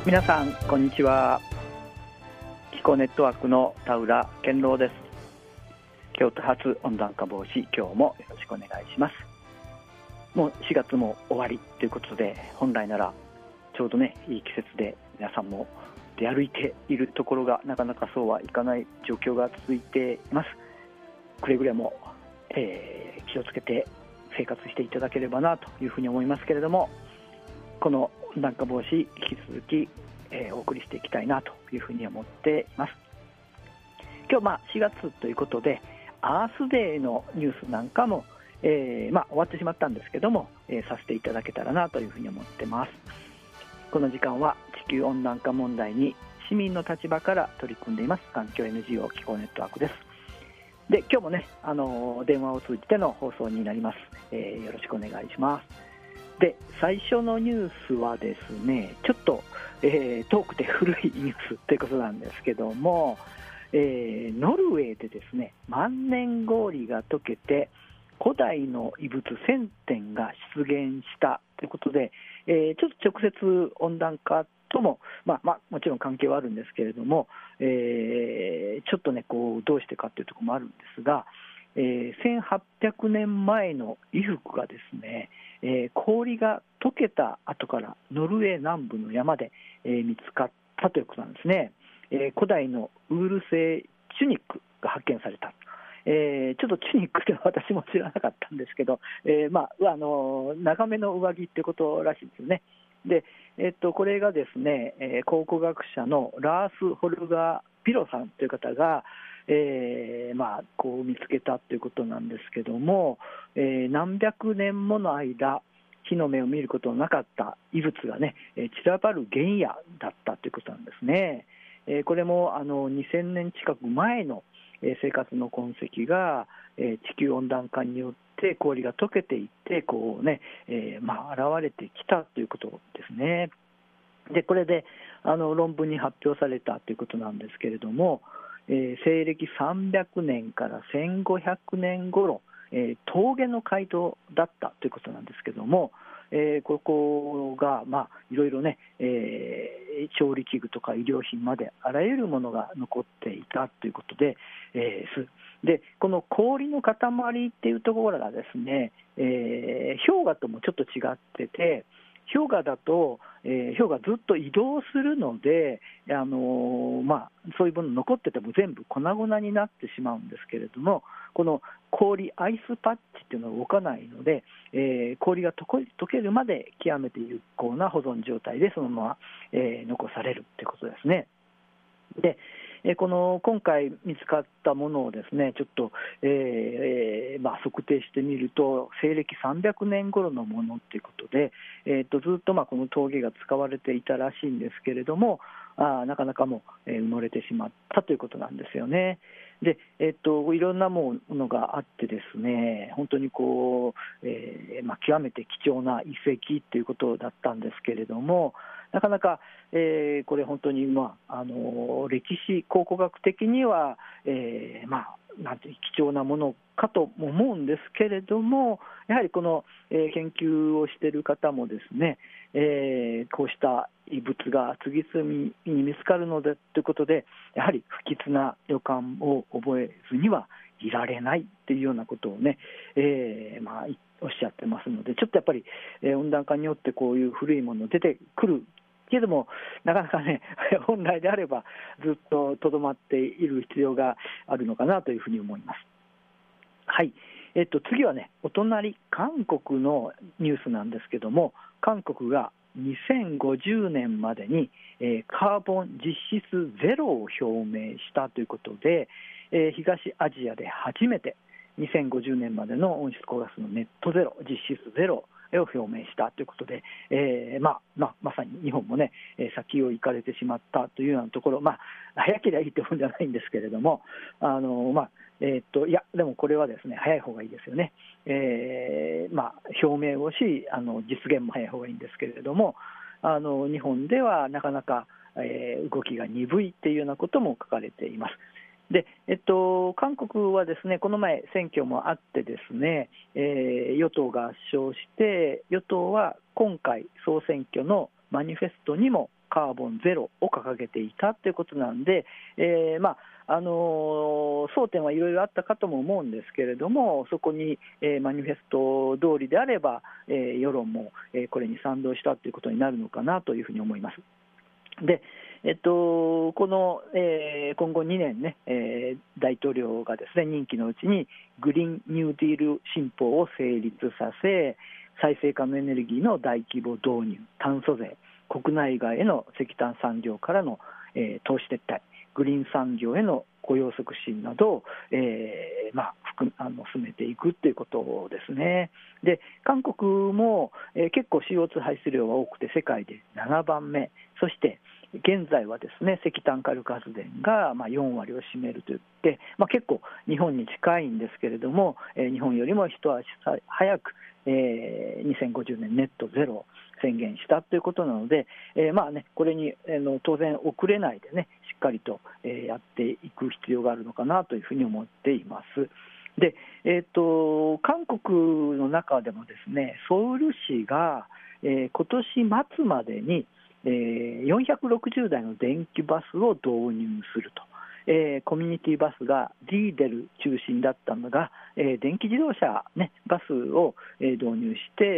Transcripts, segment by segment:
皆さんこんにちは。気候ネットワークの田浦健郎です。京都発温暖化防止、今日もよろしくお願いします。もう4月も終わりということで、本来ならちょうどね、いい季節で皆さんも出歩いているところがなかなかそうはいかない状況が続いています。くれぐれも、気をつけて生活していただければなというふうに思いますけれども、この温暖化防止引き続き、お送りしていきたいなというふうに思っています。今日4月ということでアースデーのニュースなんかも、終わってしまったんですけども、させていただけたらなというふうに思ってます。この時間は地球温暖化問題に市民の立場から取り組んでいます環境 NGO 気候ネットワークです。で、今日もね、電話を通じての放送になります。よろしくお願いします。で、最初のニュースはですね、ちょっと、遠くて古いニュースということなんですけども、ノルウェーでですね、万年氷が溶けて古代の遺物1000点が出現したということで、ちょっと直接温暖化とも、もちろん関係はあるんですけれども、ちょっとね、どうしてかというところもあるんですが、1800年前の衣服がですね、氷が溶けた後からノルウェー南部の山で、見つかったということなんですね。古代のウール製チュニックが発見された。ちょっとチュニックって私も知らなかったんですけど、長めの上着ってことらしいですよね。で、これがですね、考古学者のラース・ホルガー・ピロさんという方が、こう見つけたということなんですけども、何百年もの間日の目を見ることのなかった遺物がね、散らばる原野だったということなんですね。これも2000年近く前の生活の痕跡が地球温暖化によって氷が溶けていって現れてきたということですね。で、これで論文に発表されたということなんですけれども、西暦300年から1500年頃、峠の街道だったということなんですけども、ここがいろいろね、調理器具とか衣料品まであらゆるものが残っていたということで、でこの氷の塊っていうところがですね、氷河ともちょっと違ってて、氷河だと、氷河ずっと移動するので、そういうもの残ってても全部粉々になってしまうんですけれども、この氷アイスパッチっていうのは動かないので、氷が溶けるまで極めて有効な保存状態でそのまま、残されるということですね。で、この今回見つかったものをですね、ちょっと、測定してみると、西暦300年頃のものということで、ずっとこの峠が使われていたらしいんですけれども、なかなかもう、埋もれてしまったということなんですよね。で、いろんなものがあってですね、本当に極めて貴重な遺跡ということだったんですけれども、なかなか、これ本当に、歴史考古学的には、なんていう貴重なものかと思うんですけれども、やはりこの、研究をしている方もですね、こうした遺物が次々に見つかるのでということで、やはり不吉な予感を覚えずにはいられないというようなことをね、おっしゃってますので、ちょっとやっぱり、温暖化によってこういう古いもの出てくるけれども、なかなかね、本来であればずっととどまっている必要があるのかなというふうに思います。はい、次はね、お隣韓国のニュースなんですけども、韓国が2050年までに、カーボン実質ゼロを表明したということで、東アジアで初めて2050年までの温室効果ガスのネットゼロ、実質ゼロを表明したということで、まさに日本もね、先を行かれてしまったというようなところ、早ければいいというんじゃないんですけれども、いや、でもこれはですね、早い方がいいですよね。表明をし、実現も早い方がいいんですけれども、日本ではなかなか、動きが鈍いっていうようなことも書かれています。で、韓国はですね、この前選挙もあってですね、与党が圧勝して、与党は今回総選挙のマニフェストにもカーボンゼロを掲げていたということなんで、争点はいろいろあったかとも思うんですけれども、そこに、マニフェスト通りであれば、世論も、これに賛同したということになるのかなというふうに思います。でこの、今後2年ね、大統領がですね、任期のうちにグリーンニューディール新法を成立させ、再生可能エネルギーの大規模導入、炭素税、国内外への石炭産業からの、投資撤退、グリーン産業への雇用促進などを、進めていくということですね。で韓国も、結構 CO2 排出量が多くて世界で7番目、そして現在はですね、石炭火力発電が4割を占めるといって、結構日本に近いんですけれども、日本よりも一足早く、2050年ネットゼロを宣言したということなので、これに当然遅れないでね、しっかりと、やっていく必要があるのかなというふうに思っています。で韓国の中でもですね、ソウル市が、今年末までに460台の電気バスを導入すると、コミュニティバスがディーゼル中心だったのが、電気自動車、バスを、導入して、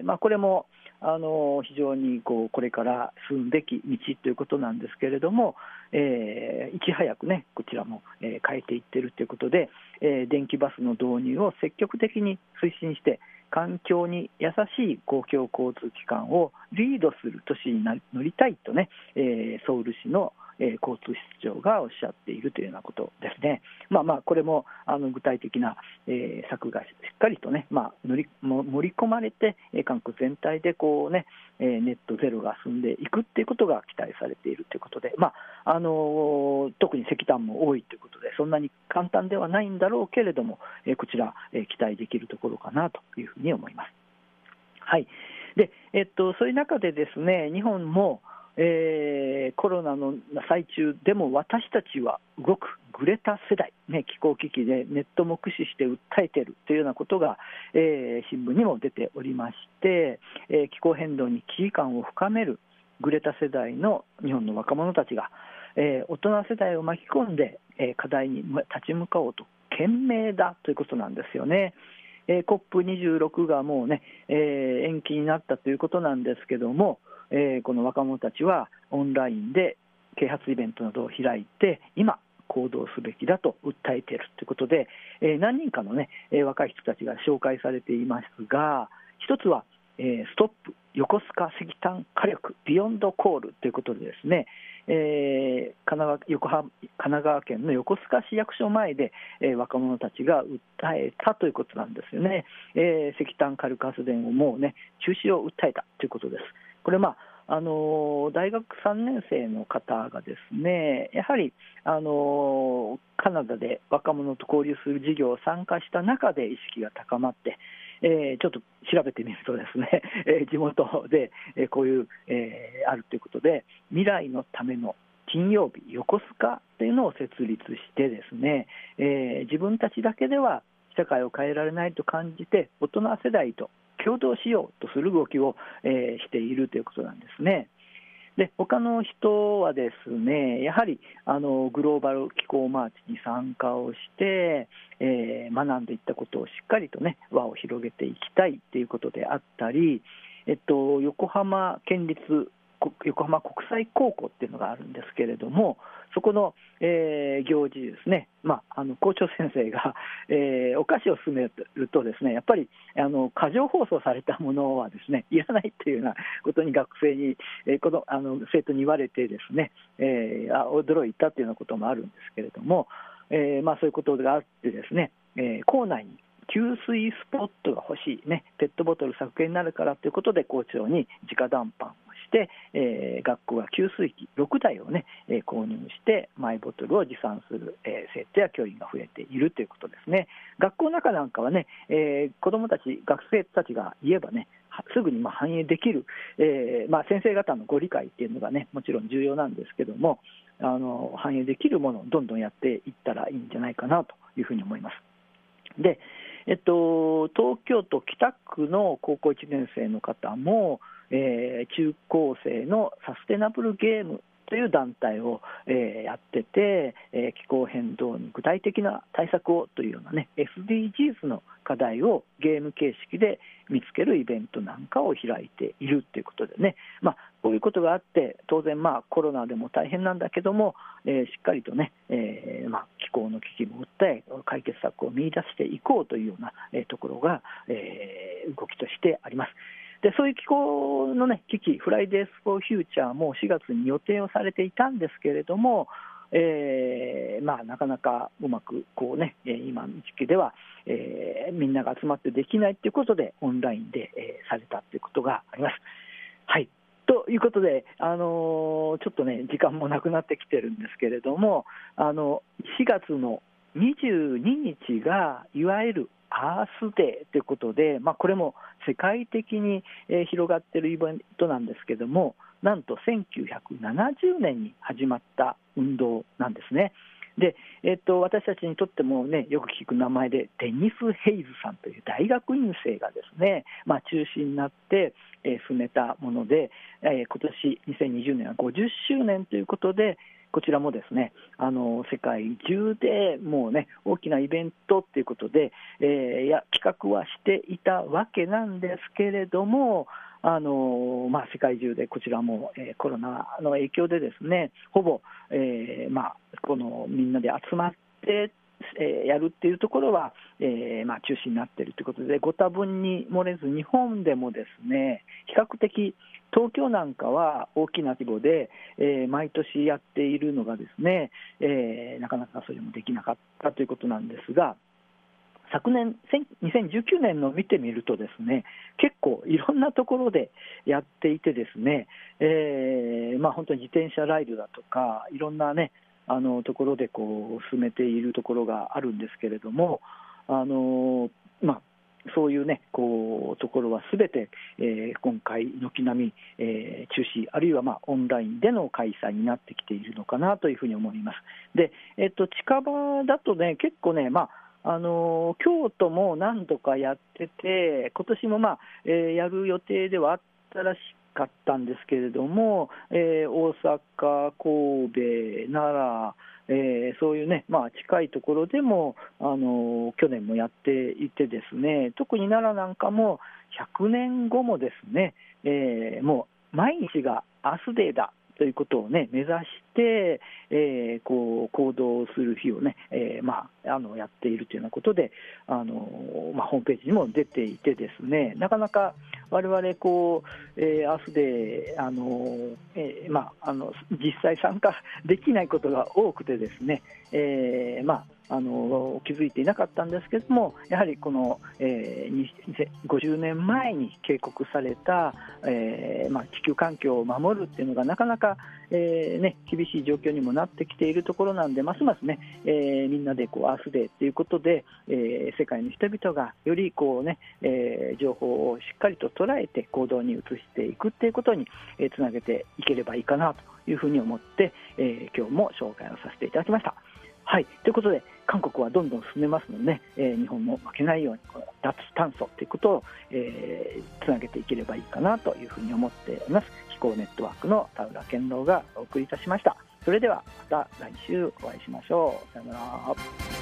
これも非常にこれから進むべき道ということなんですけれども、いち早くね、こちらも、変えていっているということで、電気バスの導入を積極的に推進して、環境に優しい公共交通機関をリードする都市に乗りたいとね、ソウル市の交通市長がおっしゃっているというようなことですね。これも具体的な策がしっかりとね、盛り込まれて、韓国全体でネットゼロが進んでいくということが期待されているということで、特に石炭も多いということで、そんなに簡単ではないんだろうけれども、こちら、期待できるところかなというふうに思います。はい。でそういう中でですね、日本もコロナの最中でも私たちは動くグレタ世代、気候危機でネットも駆使して訴えているというようなことが、新聞にも出ておりまして、気候変動に危機感を深めるグレタ世代の日本の若者たちが、大人世代を巻き込んで、課題に立ち向かおうと懸命だということなんですよね。COP26 がもうね、延期になったということなんですけども、この若者たちはオンラインで啓発イベントなどを開いて今行動すべきだと訴えているということで、何人かの、若い人たちが紹介されていますが、一つは、ストップ横須賀石炭火力ビヨンドコールということでですね、神奈川県の横須賀市役所前で、若者たちが訴えたということなんですよね。石炭火力発電をもうね中止を訴えたということです。これ大学3年生の方がですね、やはりカナダで若者と交流する事業を参加した中で意識が高まって、ちょっと調べてみるとですね、地元でこういう、あるということで、未来のための金曜日横須賀というのを設立してですね、自分たちだけでは社会を変えられないと感じて大人世代と共同しようとする動きを、しているということなんですね。で他の人はですね、やはりグローバル気候マーチに参加をして、学んでいったことをしっかりとね輪を広げていきたいということであったり、横浜県立横浜国際高校っていうのがあるんですけれども、そこの、行事ですね、校長先生が、お菓子を勧めるとですね、やっぱり過剰包装されたものはですねいらないというようなことに学生に、生徒に言われてですね、驚いたというようなこともあるんですけれども、そういうことがあってですね、校内に給水スポットが欲しい、ペットボトル削減になるからということで校長に直談判をして、学校が給水器6台を、購入してマイボトルを持参する、生徒や教員が増えているということですね。学校の中なんかはね、子どもたち学生たちが言えばねすぐに反映できる、先生方のご理解っていうのがねもちろん重要なんですけども、反映できるものをどんどんやっていったらいいんじゃないかなというふうに思います。で東京都北区の高校1年生の方も、 中高生のサステナブルゲームという団体を、やってて、気候変動に具体的な対策をというようなね SDGs の課題をゲーム形式で見つけるイベントなんかを開いているということでね、こういうことがあって当然コロナでも大変なんだけども、しっかりとね、気候の危機も訴え解決策を見出していこうというような、ところが、動きとしてあります。でそういう気候の、危機フライデース・フォー・フューチャーも4月に予定をされていたんですけれども、なかなかうまく今の時期では、みんなが集まってできないということでオンラインで、されたということがあります。はいということで、ちょっと時間もなくなってきてるんですけれども、4月の22日がいわゆるアースデーということで、これも世界的に広がっているイベントなんですけども、なんと1970年に始まった運動なんですね。で私たちにとっても、よく聞く名前でデニス・ヘイズさんという大学院生がですね、中心になって、進めたもので、今年2020年は50周年ということで、こちらもですね世界中でもう大きなイベントということで、企画はしていたわけなんですけれども、世界中でこちらも、コロナの影響でですねほぼ、このみんなで集まってやるっていうところは、中止になっているということで、ご多分に漏れず日本でもですね比較的東京なんかは大きな規模で、毎年やっているのがですね、なかなかそれもできなかったということなんですが、昨年2019年の見てみるとですね結構いろんなところでやっていてですね、本当に自転車ライドだとかいろんなところで進めているところがあるんですけれども、そういうところはすべて、今回軒並み、中止あるいはオンラインでの開催になってきているのかなというふうに思います。で、近場だと結構京都も何度かやってて今年もやる予定ではあったらしかったんですけれども、大阪、神戸、奈良、そういう近いところでも去年もやっていてですね、特に奈良なんかも100年後もですね、もう毎日がアースデーだということを目指して、行動する日をやっているというようなことでホームページにも出ていてですね、なかなか我々アースデー実際参加できないことが多くてですね、気づいていなかったんですけれども、やはりこの、50年前に警告された、地球環境を守るっていうのがなかなか、厳しい状況にもなってきているところなんで、ますますみんなでアースデーということで、世界の人々がより情報をしっかりと捉えて行動に移していくっていうことに、つなげていければいいかなというふうに思って、今日も紹介をさせていただきました。はい、ということで韓国はどんどん進めますので、日本も負けないように脱炭素ということを、つなげていければいいかなというふうに思っています。気候ネットワークの田浦健郎がお送りいたしました。それではまた来週お会いしましょう。さよなら。